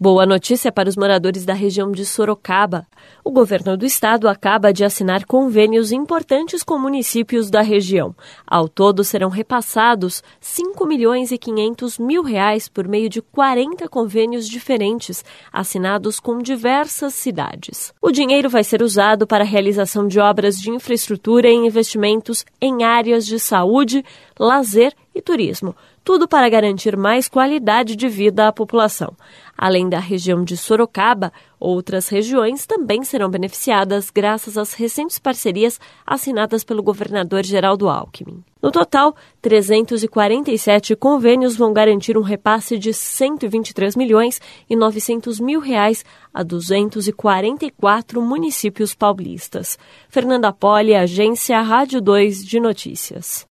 Boa notícia para os moradores da região de Sorocaba. O governo do estado acaba de assinar convênios importantes com municípios da região. Ao todo, serão repassados R$ 5.500.000 por meio de 40 convênios diferentes, assinados com diversas cidades. O dinheiro vai ser usado para a realização de obras de infraestrutura e investimentos em áreas de saúde, lazer e turismo. Tudo para garantir mais qualidade de vida à população. Além da região de Sorocaba, outras regiões também serão beneficiadas graças às recentes parcerias assinadas pelo governador Geraldo Alckmin. No total, 347 convênios vão garantir um repasse de R$ 123.900.000 a 244 municípios paulistas. Fernanda Poli, Agência Rádio 2 de Notícias.